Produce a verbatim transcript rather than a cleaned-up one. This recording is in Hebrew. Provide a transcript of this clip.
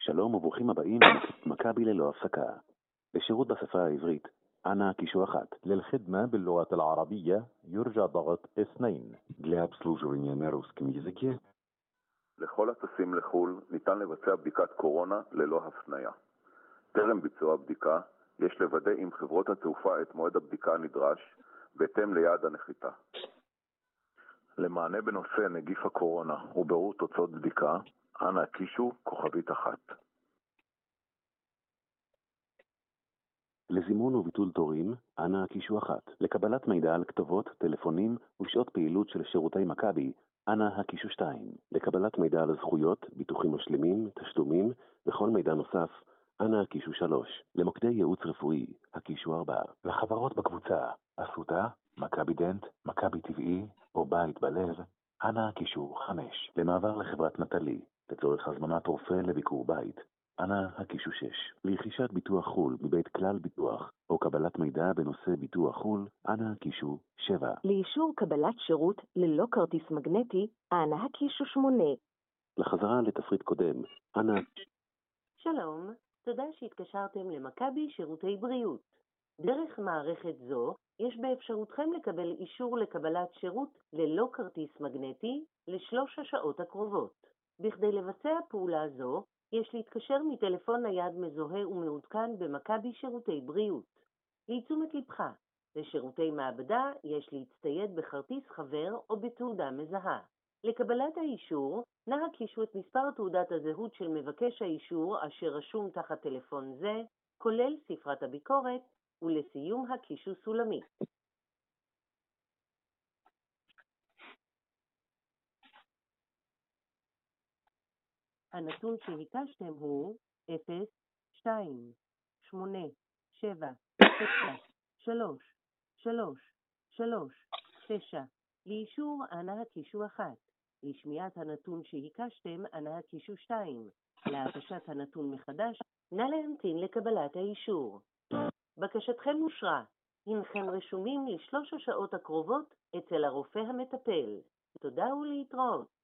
שלום וברוכים הבאים למכבי ללא הפסקה. בשירות בשפה העברית, أنا קישור אחת. للخدمة باللغة العربية يرجى ضغط اثنين. для обслуживания на русском языке. לכל הטסים לחו"ל ניתן לבצע בדיקת קורונה ללא הפניה. טרם ביצוע הבדיקה, יש לוודא עם חברות התעופה את מועד הבדיקה הנדרש, בהתאם ליעד הנחיתה. למענה בנושא נגיף הקורונה ובירור תוצאות בדיקה, אנא הקישו כוכבית אחת. לזימון וביטול תורים, אנא קישור אחת. לקבלת מידע על כתובות, טלפונים ושעות פעילות של שירותי מכבי, אנא הקישור שתיים. לקבלת מידע על זכויות, ביטוחים משלימים, תשלומים וכל מידע נוסף, אנא הקישור שלוש. למוקדי ייעוץ רפואי, הקישור ארבע. לחברות בקבוצה, אסותא, מכבי דנט, מכבי טבעי או בית בלב, אנא הקישור חמש. למעבר לחברת נטלי, לצורך הזמנת רופא לביקור בית, אנא הקישור שש. לרכישת ביטוח חול מבית כלל ביטוח או קבלת מידע בנושא ביטוח חול, אנא הקישור שבע. לאישור קבלת שירות ללא כרטיס מגנטי, אנא הקישור שמונה. לחזרה לתפריט קודם, אנא... שלום, תודה שהתקשרתם למכבי שירותי בריאות. דרך מערכת זו, יש באפשרותכם לקבל אישור לקבלת שירות ללא כרטיס מגנטי לשלוש השעות הקרובות. בכדי לבצע פעולה זו, יש להתקשר מטלפון נייד מזוהה ומעודכן במכבי שירותי בריאות. לתשומת לבך, לשירותי מעבדה יש להצטייד בכרטיס חבר או בתעודה מזהה. לקבלת האישור, נא הקישו את מספר תעודת הזהות של מבקש האישור אשר רשום תחת טלפון זה, כולל ספרת הביקורת, ולסיום הקישו סולמית. הנתון שהיקשתם הוא אפס, שתיים, שמונה, שבע, תשע, שלוש, שלוש, שלוש, תשע. לאישור אנא הקישו אחת. לשמיעת הנתון שהיקשתם אנא הקישו שתיים. להגשת הנתון מחדש, נא להמתין לקבלת האישור. בקשתכם אושרה. הנכם רשומים לשלוש השעות הקרובות אצל הרופא המטפל. תודה ולהתראות.